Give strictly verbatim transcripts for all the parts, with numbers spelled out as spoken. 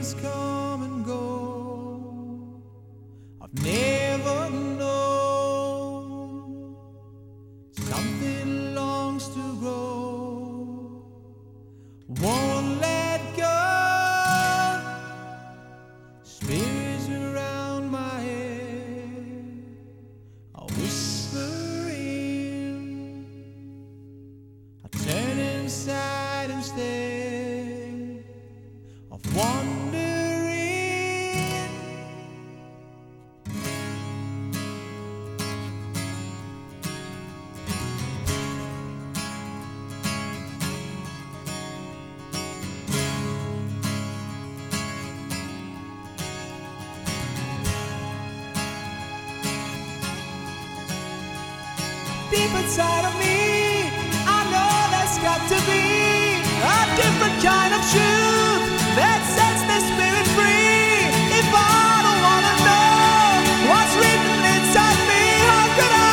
Dreams come and go. I've never known something longs to grow, won't let go. Spirits around my head are whispering. I turn inside instead of wandering. Deep inside of me, I know there's got to be a different kind of truth that sets the spirit free. If I don't wanna know what's written inside me, how could I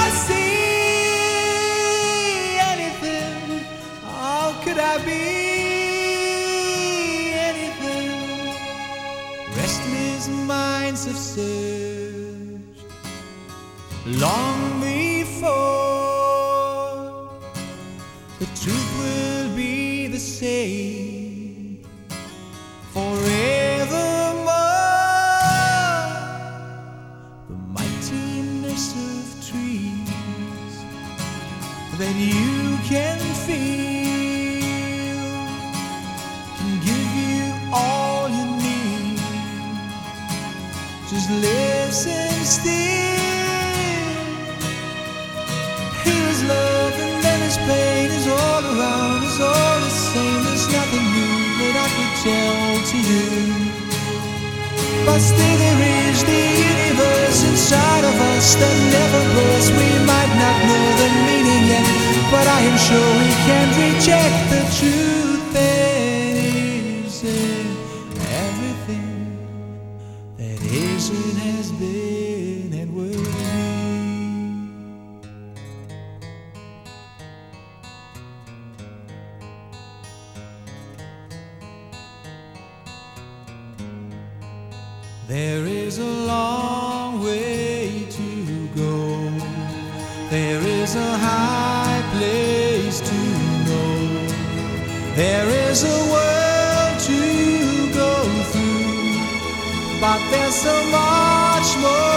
see anything? How could I be anything? Restless minds have searched long before. The truth will be the same forevermore. The mightiness of trees that you can feel can give you all you need. Just listen still. Here is love and then is pain, is all around, is all the same. There's nothing new that I could tell to you, but still there is the universe inside of us that never grows. We might not know the meaning yet, but I am sure we can't reject the truth that is in everything that is and has been and will be. There is a long way to go. There is a high place to know. There is a world to go through, but there's so much more